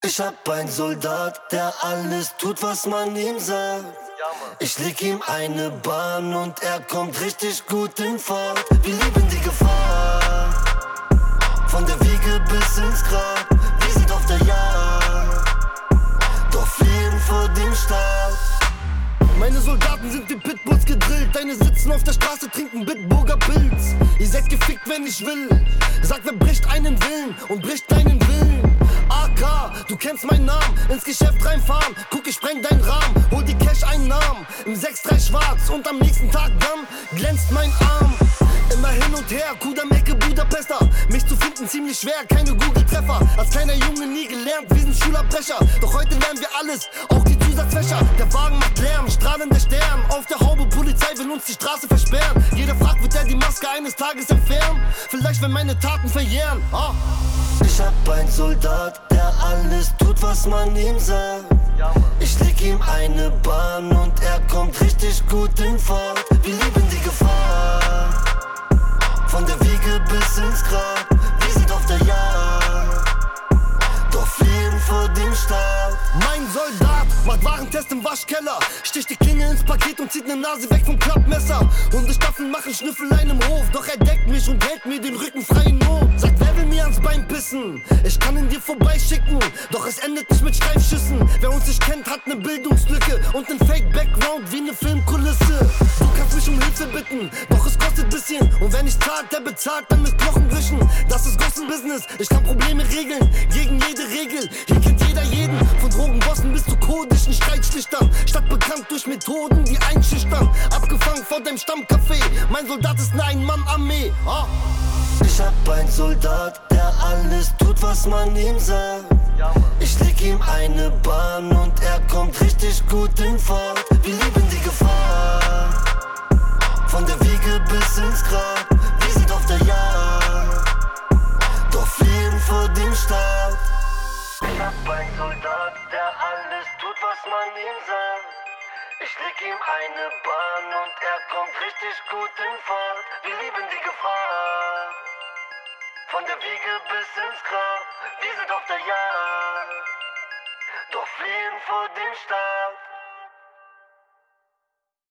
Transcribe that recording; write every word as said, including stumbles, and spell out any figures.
Ich hab einen Soldat, der alles tut, was man ihm sagt. Ich leg ihm eine Bahn und er kommt richtig gut in Fahrt. Wir lieben die Gefahr, von der Wiege bis ins Grab. Wir sind auf der Jagd, doch fliehen vor dem Staat. Meine Soldaten sind wie Pitbulls gedrillt. Deine sitzen auf der Straße, trinken Bitburger Pilz. Ihr seid gefickt, wenn ich will. Sag, wer bricht einen Willen und bricht deinen Willen? A K, du kennst meinen Namen. Ins Geschäft reinfahren, guck, ich spreng deinen Rahmen. Hol die Cash-Einnahmen im sechs drei schwarz. Und am nächsten Tag dann glänzt mein Arm. Immer hin und her, Kudam-Ecke, Budapester. Mich zu finden ziemlich schwer, keine Google-Treffer. Als kleiner Junge nie gelernt, wir sind Schülerbrecher. Doch heute lernen wir alles, auch die Zusatzfächer. Der Wagen macht Lärm, strahlender Stern. Auf der Haube, Polizei will uns die Straße versperren. Jeder fragt, wird er die Maske eines Tages entfernen? Vielleicht, wenn meine Taten verjähren. Ah. Ich hab einen Soldat, der alles tut, was man ihm sagt. Ich leg ihm eine Bahn und er kommt richtig gut in Fahrt. Wir lieben die Gefahr, von der Wiege bis ins Grab. Wir sind auf der Jagd, doch fliehen vor dem Staat. Mein Soldat macht Warentest im Waschkeller, sticht die Klinge ins Paket und zieht ne Nase weg vom Klappmesser. Hundestaffeln machen Schnüffeleien im Hof, doch er deckt mich und hält mir den Rücken frei in Not. Sagt, wer will mir ans Bein pissen? Ich kann ihn dir vorbeischicken, doch es endet nicht mit Streifschüssen. Wer uns nicht kennt, hat ne Bildungslücke und nen Fake-Background wie ne Filmkulisse. Du kannst mich um Hilfe bitten, doch es kostet bisschen. Und wer nicht zahlt, der bezahlt dann mit Knochenbrüchen. Das ist Gossenbusiness, ich kann Probleme regeln, gegen jede Regel. Hier kennt jeder jeden, von Drogenbossen bis zu kodischen Streitschlichtern. Stadtbekannt durch Methoden, die einschüchtern. Abgefangen vor deinem Stammcafé, mein Soldat ist ne Ein-Mann-Armee. Ah. Ich hab einen Soldat, der alles tut, was man ihm sagt. Ich leg ihm eine Bahn und er kommt richtig gut in Fahrt. Wir lieben die Gefahr, von der Wiege bis ins Grab. Wir sind auf der Jagd, doch fliehen vor dem Staat. Ich hab einen Soldat, der alles tut, was man ihm sagt. Ich leg ihm eine Bahn und er kommt richtig gut in Fahrt. Wir lieben die Gefahr, von der Wiege bis ins Grab. Wir sind auf der Jagd, doch fliehen vor dem Staat.